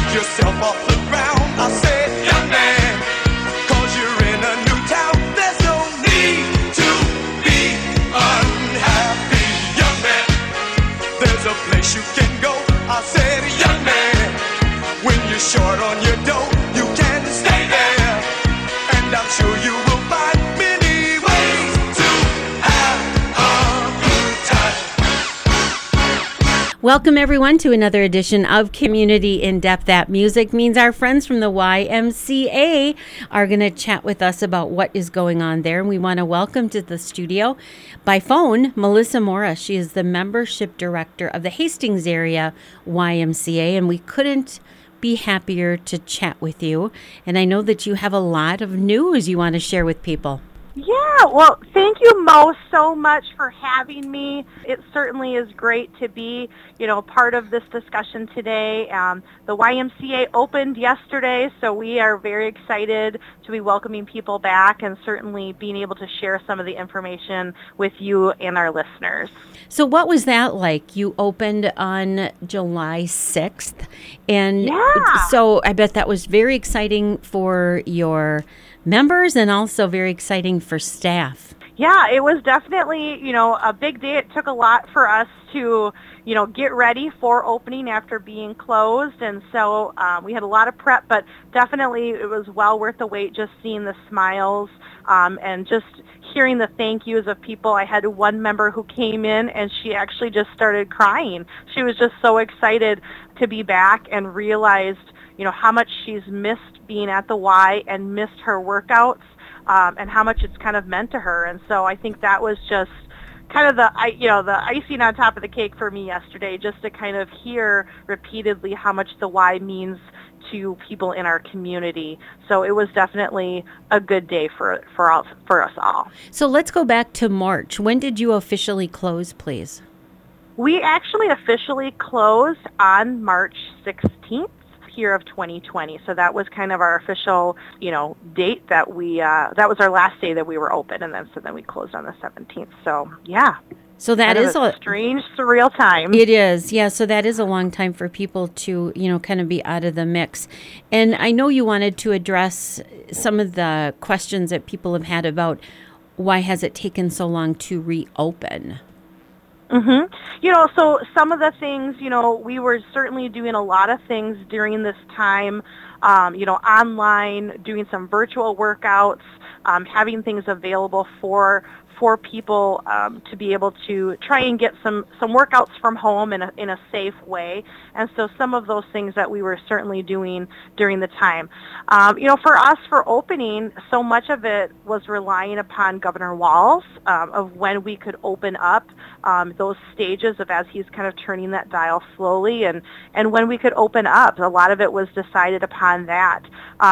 yourself off the ground. I said, young man, 'cause you're in a new town. There's no need to be unhappy, young man. There's a place you can go. I said, young man, when you're short on your dough, you can stay there. And I'm sure you will find many ways to have a good time. Welcome, everyone, to another edition of Community In Depth. That music means our friends from the YMCA are going to chat with us about what is going on there. And we want to welcome to the studio by phone Melissa Mora. She is the membership director of the Hastings area YMCA, and we couldn't be happier to chat with you. And I know that you have a lot of news you want to share with people. Yeah, well, thank you, Mo, so much for having me. It certainly is great to be, part of this discussion today. The YMCA opened yesterday, so we are very excited to be welcoming people back and certainly being able to share some of the information with you and our listeners. So what was that like? You opened on July 6th, and so I bet that was very exciting for your members and also very exciting for staff. Yeah, it was definitely, a big day. It took a lot for us to, get ready for opening after being closed. And so we had a lot of prep, but definitely it was well worth the wait, just seeing the smiles and just hearing the thank yous of people. I had one member who came in and she actually just started crying. She was just so excited to be back and realized, how much she's missed being at the Y and missed her workouts and how much it's kind of meant to her. And so I think that was just kind of the icing on top of the cake for me yesterday, just to kind of hear repeatedly how much the Y means to people in our community. So it was definitely a good day for us all. So let's go back to March. When did you officially close, please? We actually officially closed on March 16th. Year of 2020. So that was kind of our official, date that that was our last day that we were open. And then we closed on the 17th. So yeah. So that is a strange, surreal time. It is. Yeah. So that is a long time for people to, kind of be out of the mix. And I know you wanted to address some of the questions that people have had about why has it taken so long to reopen? Mm-hmm. So some of the things, we were certainly doing a lot of things during this time, online, doing some virtual workouts, having things available for people to be able to try and get some workouts from home in a safe way. And so some of those things that we were certainly doing during the time. For us, for opening, so much of it was relying upon Governor Walz of when we could open up, those stages of as he's kind of turning that dial slowly, and when we could open up. A lot of it was decided upon that.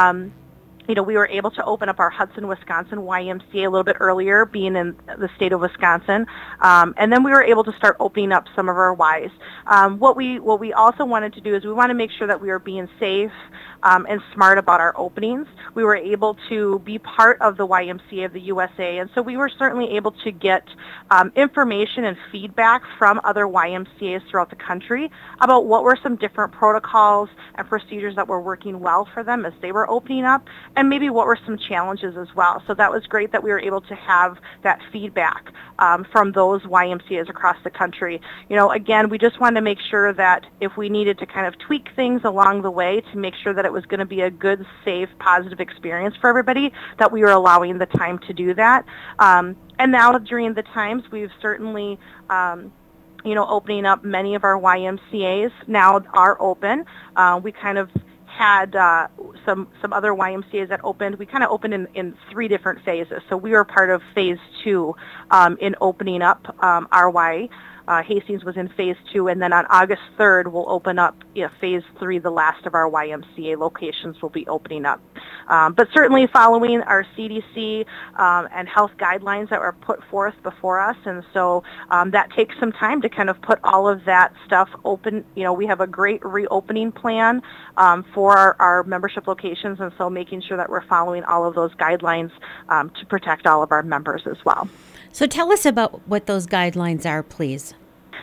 We were able to open up our Hudson, Wisconsin YMCA a little bit earlier, being in the state of Wisconsin, and then we were able to start opening up some of our Ys. What we also wanted to do is we want to make sure that we are being safe and smart about our openings. We were able to be part of the YMCA of the USA, and so we were certainly able to get information and feedback from other YMCAs throughout the country about what were some different protocols and procedures that were working well for them as they were opening up, and maybe what were some challenges as well. So that was great that we were able to have that feedback from those YMCAs across the country. Again, we just wanted to make sure that if we needed to kind of tweak things along the way to make sure that it was going to be a good, safe, positive experience for everybody, that we were allowing the time to do that. And now during the times, we've certainly opening up many of our YMCAs now are open. We kind of had some other YMCAs that opened. We kind of opened in 3 different phases. So we were part of phase 2 in opening up our Y. Hastings was in phase 2, and then on August 3rd, we'll open up phase 3. The last of our YMCA locations will be opening up. But certainly following our CDC and health guidelines that were put forth before us, and so that takes some time to kind of put all of that stuff open. We have a great reopening plan for our membership locations, and so making sure that we're following all of those guidelines to protect all of our members as well. So tell us about what those guidelines are, please.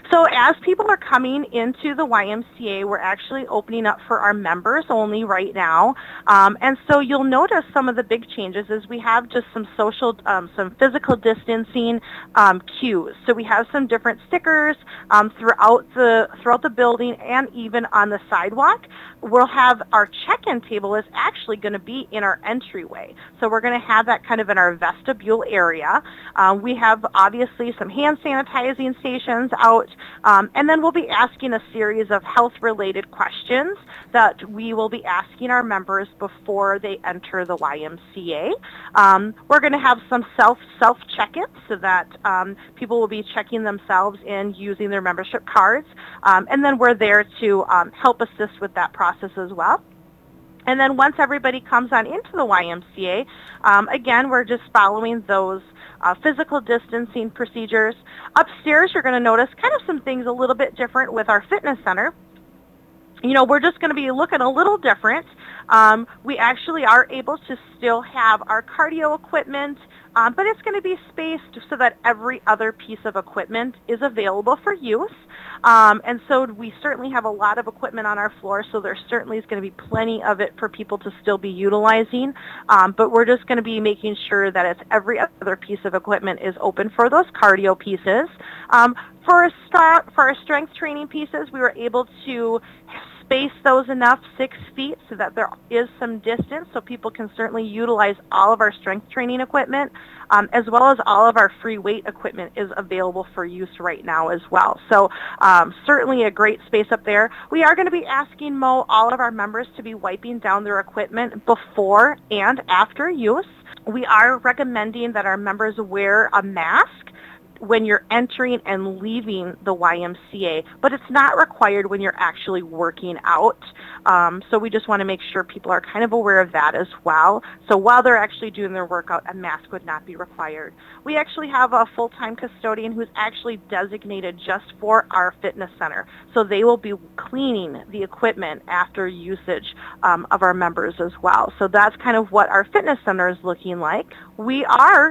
So as people are coming into the YMCA, we're actually opening up for our members only right now. And so you'll notice some of the big changes is we have just some some physical distancing cues. So we have some different stickers throughout the building and even on the sidewalk. We'll have our check-in table is actually going to be in our entryway. So we're going to have that kind of in our vestibule area. We have obviously some hand sanitizing stations out, and then we'll be asking a series of health-related questions that we will be asking our members before they enter the YMCA. We're going to have some self check-ins so that people will be checking themselves in using their membership cards, and then we're there to help assist with that process as well. And then once everybody comes on into the YMCA, again, we're just following those physical distancing procedures. Upstairs, you're going to notice kind of some things a little bit different with our fitness center. You know, we're just going to be looking a little different. We actually are able to still have our cardio equipment, but it's going to be spaced so that every other piece of equipment is available for use. And so we certainly have a lot of equipment on our floor, so there certainly is going to be plenty of it for people to still be utilizing. But we're just going to be making sure that it's every other piece of equipment is open for those cardio pieces. For our strength training pieces, we were able to space those enough 6 feet so that there is some distance so people can certainly utilize all of our strength training equipment, as well as all of our free weight equipment is available for use right now as well. So certainly a great space up there. We are going to be asking all of our members to be wiping down their equipment before and after use. We are recommending that our members wear a mask when you're entering and leaving the YMCA, but it's not required when you're actually working out. So we just want to make sure people are kind of aware of that as well. So while they're actually doing their workout, a mask would not be required. We actually have a full-time custodian who's actually designated just for our fitness center. So they will be cleaning the equipment after usage of our members as well. So that's kind of what our fitness center is looking like. We're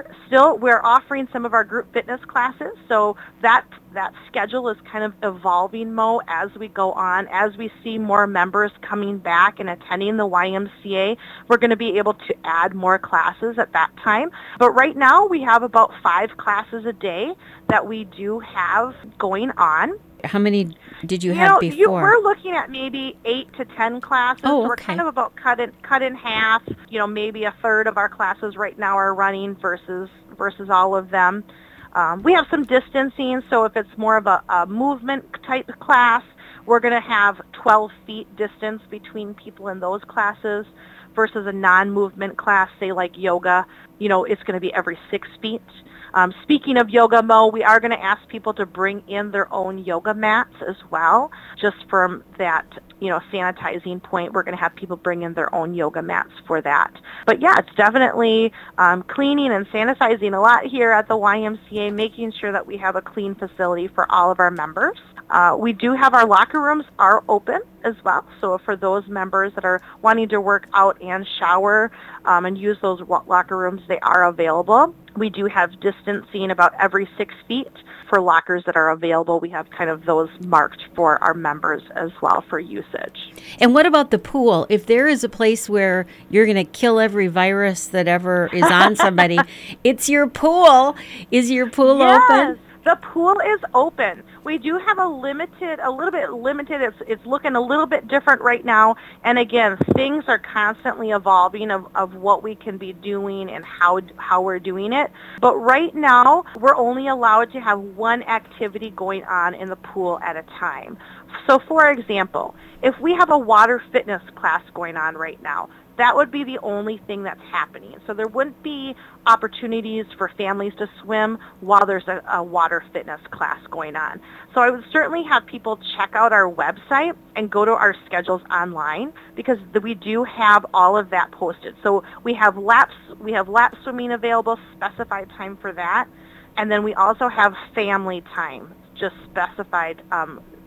offering some of our group fitness classes, so that schedule is kind of evolving, Mo, as we go on. As we see more members coming back and attending the YMCA, we're going to be able to add more classes at that time. But right now, we have about 5 classes a day that we do have going on. How many did you have before? We're looking at maybe 8 to 10 classes. Oh, okay. We're kind of about cut in half. You know, maybe a third of our classes right now are running versus all of them. We have some distancing, so if it's more of a movement type class, we're going to have 12 feet distance between people in those classes versus a non-movement class, say like yoga. You know, it's going to be every 6 feet. Speaking of yoga, Mo, we are going to ask people to bring in their own yoga mats as well, just from that, sanitizing point. We're going to have people bring in their own yoga mats for that. But yeah, it's definitely cleaning and sanitizing a lot here at the YMCA, making sure that we have a clean facility for all of our members. We do have our locker rooms are open as well. So for those members that are wanting to work out and shower and use those locker rooms, they are available. We do have distancing about every 6 feet for lockers that are available. We have kind of those marked for our members as well for usage. And what about the pool? If there is a place where you're going to kill every virus that ever is on somebody, it's your pool. Is your pool open? The pool is open. We do have a little bit limited. It's looking a little bit different right now. And again, things are constantly evolving of what we can be doing and how we're doing it. But right now, we're only allowed to have one activity going on in the pool at a time. So for example, if we have a water fitness class going on right now, that would be the only thing that's happening. So there wouldn't be opportunities for families to swim while there's a water fitness class going on. So I would certainly have people check out our website and go to our schedules online, because we do have all of that posted. So we have lap swimming available, specified time for that. And then we also have family time, just specified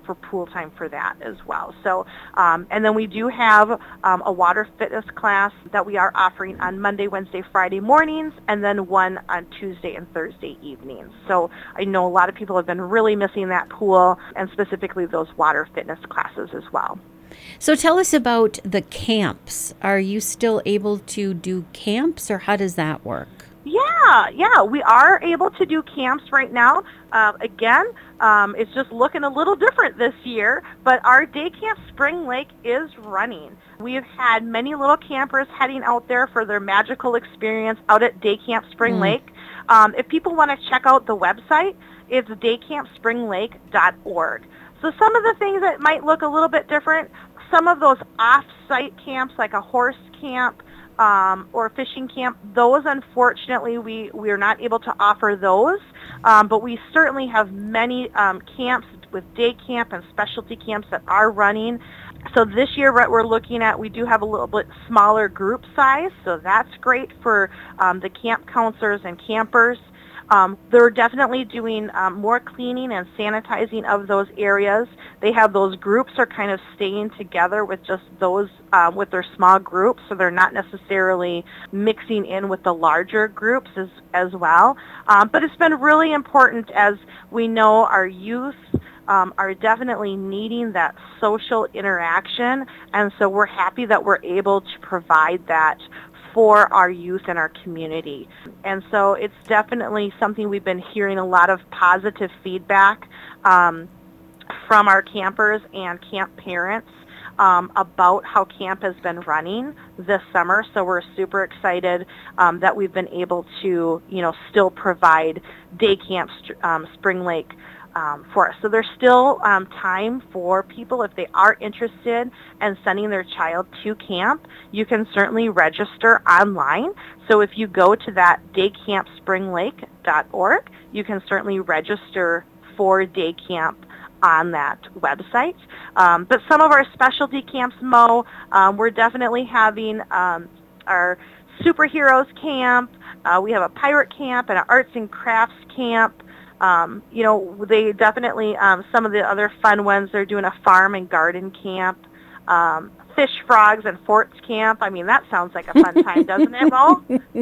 for pool time for that as well. So, and then we do have a water fitness class that we are offering on Monday, Wednesday, Friday mornings, and then one on Tuesday and Thursday evenings. So I know a lot of people have been really missing that pool and specifically those water fitness classes as well. So tell us about the camps. Are you still able to do camps, or how does that work? Yeah, we are able to do camps right now. Again, it's just looking a little different this year, but our Day Camp Spring Lake is running. We've had many little campers heading out there for their magical experience out at Day Camp Spring Lake. If people want to check out the website, it's daycampspringlake.org. So some of the things that might look a little bit different, some of those off-site camps like a horse camp, or fishing camp, those unfortunately we are not able to offer those, but we certainly have many camps with day camp and specialty camps that are running. So this year what we're looking at, we do have a little bit smaller group size, so that's great for the camp counselors and campers. They're definitely doing more cleaning and sanitizing of those areas. They have those groups are kind of staying together with just those with their small groups, so they're not necessarily mixing in with the larger groups as well. But it's been really important, as we know our youth are definitely needing that social interaction, and so we're happy that we're able to provide that for our youth and our community. And so it's definitely something we've been hearing a lot of positive feedback from our campers and camp parents about how camp has been running this summer. So we're super excited that we've been able to, still provide Day Camp Spring Lake for us. So there's still time for people, if they are interested in sending their child to camp, you can certainly register online. So if you go to that daycampspringlake.org, you can certainly register for day camp on that website. But some of our specialty camps, Mo, we're definitely having our superheroes camp. We have a pirate camp and an arts and crafts camp. They definitely, some of the other fun ones, they're doing a farm and garden camp, fish, frogs, and forts camp. I mean, that sounds like a fun time, doesn't it, Mo?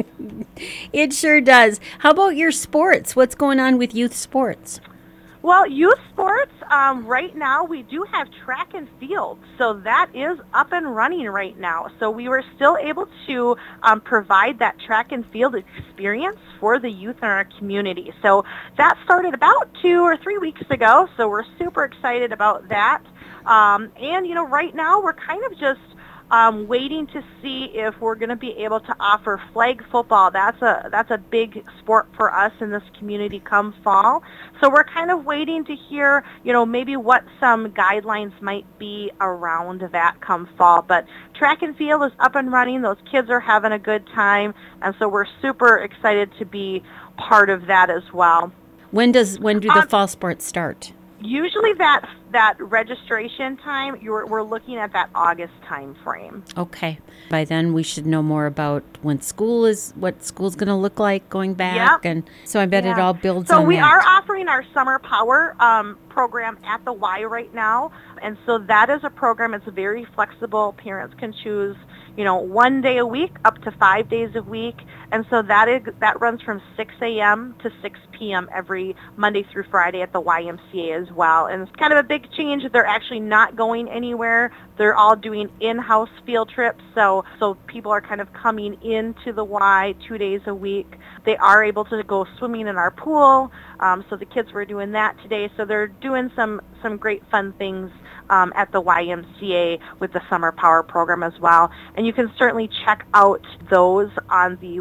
It sure does. How about your sports? What's going on with youth sports? Well, youth sports, right now we do have track and field, so that is up and running right now. So we were still able to provide that track and field experience for the youth in our community. So that started about 2 or 3 weeks ago, so we're super excited about that. And, right now we're kind of just waiting to see if we're going to be able to offer flag football. That's a big sport for us in this community come fall. So we're kind of waiting to hear, maybe what some guidelines might be around that come fall. But track and field is up and running. Those kids are having a good time, and so we're super excited to be part of that as well. When do the fall sports start? Usually that registration time, we're looking at that August time frame. Okay. By then we should know more about what school's going to look like going back. Yep. And so I bet it all builds on that. So we are offering our Summer Power program at the Y right now. And so that is a program, it's very flexible. Parents can choose, 1 day a week up to 5 days a week. And so that runs from 6 a.m. to 6 p.m. every Monday through Friday at the YMCA as well. And it's kind of a big change that they're actually not going anywhere. They're all doing in-house field trips. So people are kind of coming into the Y 2 days a week. They are able to go swimming in our pool. So the kids were doing that today. So they're doing some great fun things at the YMCA with the Summer Power program as well. And you can certainly check out those on the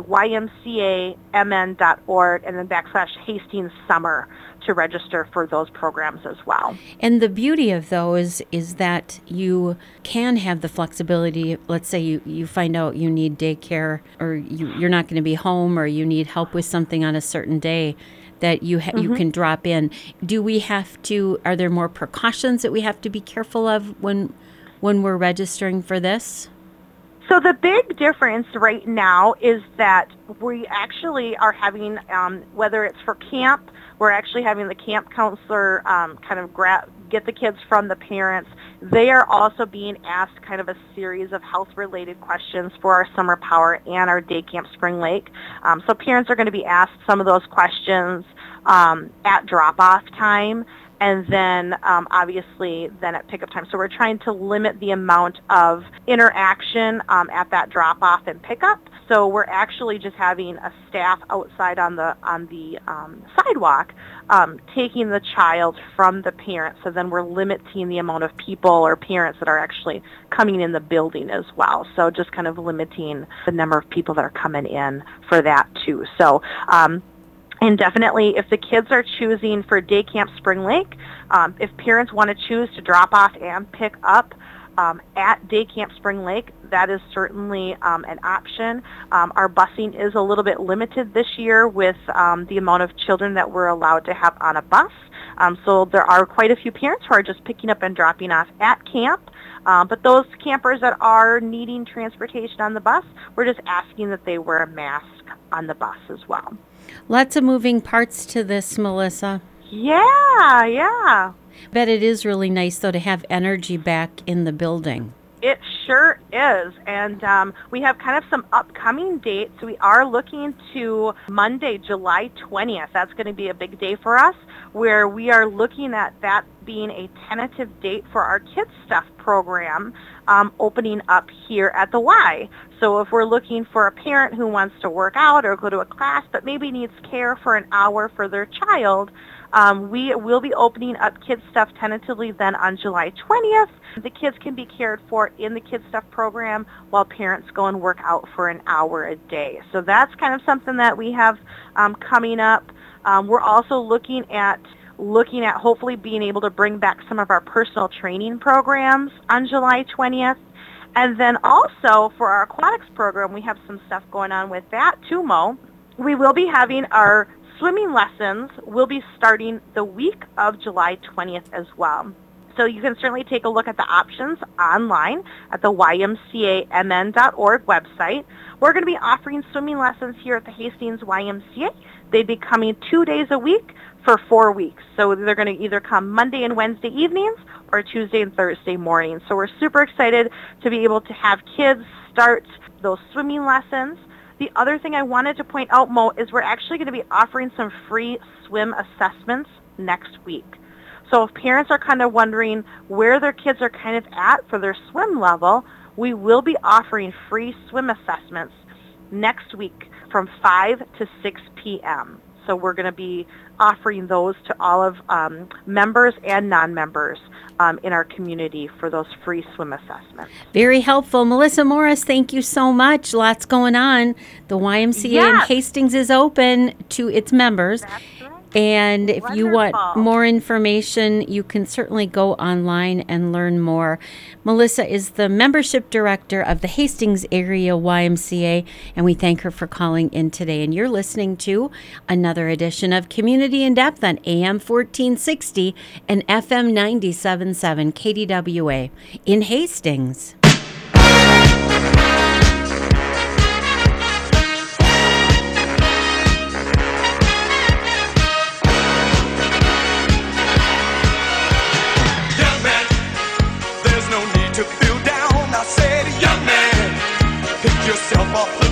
ymcamn.org and then /Hastings Summer to register for those programs as well. And the beauty of those is that you can have the flexibility. Let's say you find out you need daycare, or you're not going to be home, or you need help with something on a certain day, that you can drop in. Are there more precautions that we have to be careful of when we're registering for this? So the big difference right now is that we actually are having, whether it's for camp, we're actually having the camp counselor kind of get the kids from the parents. They are also being asked kind of a series of health-related questions for our Summer Power and our Day Camp Spring Lake. So parents are going to be asked some of those questions at drop-off time, and then obviously then at pickup time. So we're trying to limit the amount of interaction at that drop-off and pickup. So we're actually just having a staff outside on the sidewalk taking the child from the parent. So then we're limiting the amount of people or parents that are actually coming in the building as well. So just kind of limiting the number of people that are coming in for that too. So and definitely, if the kids are choosing for Day Camp Spring Lake, if parents want to choose to drop off and pick up at Day Camp Spring Lake, that is certainly an option. Our busing is a little bit limited this year with the amount of children that we're allowed to have on a bus. So there are quite a few parents who are just picking up and dropping off at camp. But those campers that are needing transportation on the bus, we're just asking that they wear a mask on the bus as well. Lots of moving parts to this, Melissa. Yeah. Bet it is really nice, though, to have energy back in the building. It sure is. And we have kind of some upcoming dates. We are looking to Monday, July 20th. That's going to be a big day for us, where we are looking at that being a tentative date for our Kids Stuff program opening up here at the Y. So if we're looking for a parent who wants to work out or go to a class but maybe needs care for an hour for their child, we will be opening up Kids Stuff tentatively then on July 20th. The kids can be cared for in the Kids Stuff program while parents go and work out for an hour a day. So that's kind of something that we have coming up. We're also looking at hopefully being able to bring back some of our personal training programs on July 20th. And then also for our aquatics program, we have some stuff going on with that too, Mo. We will be having our swimming lessons will be starting the week of July 20th as well. So you can certainly take a look at the options online at the ymcamn.org website. We're going to be offering swimming lessons here at the Hastings YMCA. They'd be coming 2 days a week for 4 weeks. So they're going to either come Monday and Wednesday evenings or Tuesday and Thursday mornings. So we're super excited to be able to have kids start those swimming lessons. The other thing I wanted to point out, Mo, is we're actually going to be offering some free swim assessments next week. So if parents are kind of wondering where their kids are kind of at for their swim level, we will be offering free swim assessments next week from 5 to 6 p.m. So we're going to be offering those to all of members and non-members in our community for those free swim assessments. Very helpful. Melissa Morris, thank you so much. Lots going on. The YMCA in Hastings is open to its members. That's right. And if you want more information, you can certainly go online and learn more. Melissa is the membership director of the Hastings Area YMCA, and we thank her for calling in today. And you're listening to another edition of Community in Depth on AM 1460 and FM 97.7 KDWA in Hastings. To feel down, I said, young man, pick yourself up.